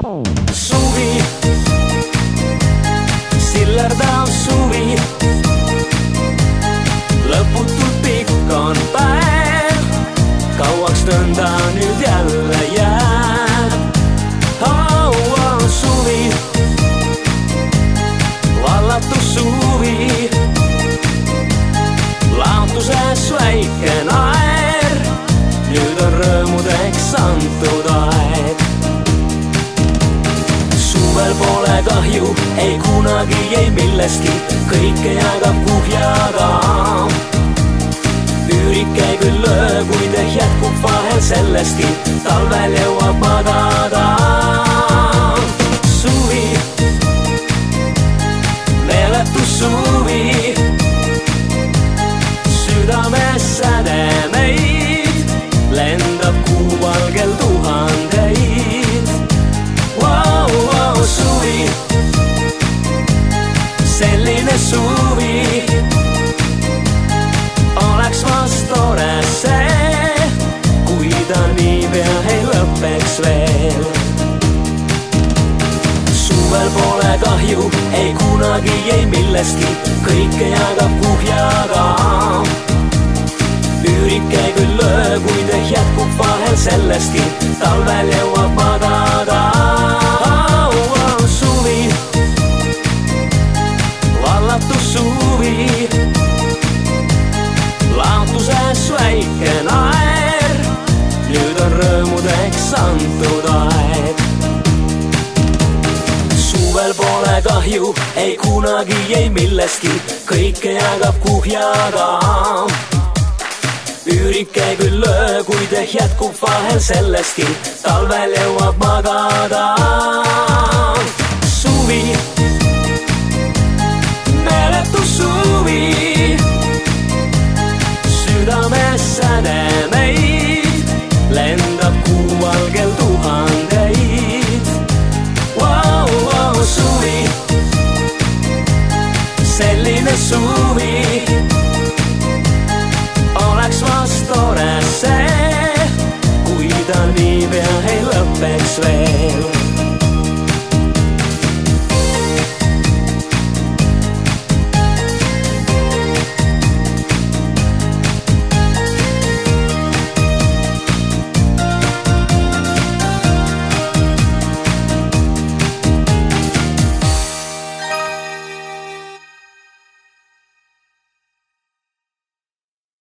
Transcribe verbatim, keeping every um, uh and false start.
Suvi, sillerdav suvi, lõputult pikk on päev, kauaks nõnda nüüd jälle jääb. Oh, oh, suvi, vallatus suvi, laotuses väike naer, nüüd on rõõmudeks antud aeg. Suvel pole kahju, ei kunagi, ei millestki, kõike jagab kuhjaga. Üürike küll löö, kuid ehk jätkub vahel sellestki, talvel jõuab magada. Suvi, meeletus suvi, südames sädemeid, lendab kuuvalgel tuhandeid. Wow, wow, suvi, selline suvi, oleks vast tore see, kui ta niipea ei lõpeks veel. Suvel pole kahju, ei kunagi, ei millestki, kõike jagab kuhjaga. Üürike küll löö, kuid ehk jätkub vahel sellestki, talvel jõuab magada. Oh, oh, suvi, vallatus suvi, laotuses väike naer, nüüd on rõõmudeks antud aeg. Suvel pole kahju, ei kunagi, ei millestki, kõike jagab kuhjaga. Üürike küll löö, kuid ehk jätkub vahel sellestki, talvel jõuab magada.